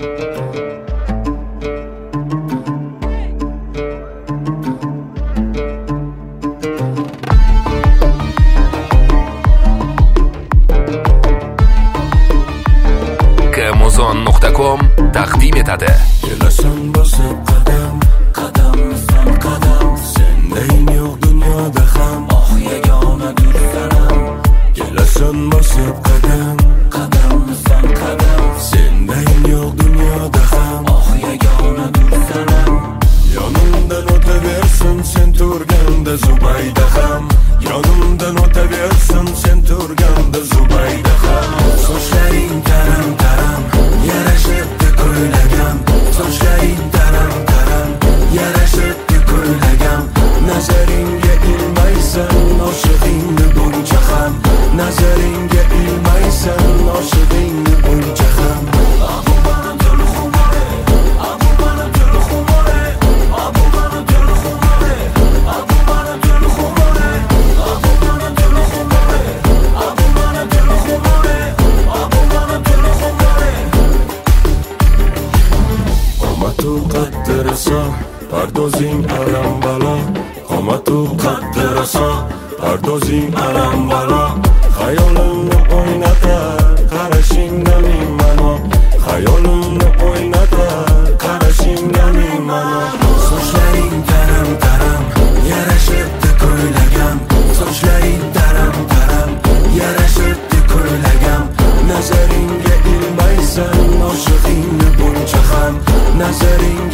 Amazon.com taqdim etadi. Kelasan bosib qadam, qadamsan qadam, sendayin yo'q dunyoda ham, oh yagona dursanam. Kelasan bosib qadam, qadamsan qadam, sendayin yo'q dunyoda ham, oh yagona dursanam. Yonimdan o'taversin sen turganda Zubayda ham, yonimdan o'taversin sen turganda Zubayda ham. Sochlaring taram taram, yarashibdi ko'ylagam, sochlaring taram taram, yarashibdi ko'ylagam. Nazaringga ilmaysan, oshig'ingni buncha ham, nazaringga ilmaysan, oshig'ingni buncha ham. Pardozing alam balo, qomatu qaddiraso, pardozing alam balo. Xayolimni o'ynatar, qarashingda ming mano, xayolimni o'ynatar, qarashingda ming mano. Sochlaring taram taram, yarashibdi ko'ylagam, sochlaring taram taram, yarashibdi ko'ylagam. Nazaringga ilmaysan, oshig'ingni buncha ham, nazaringga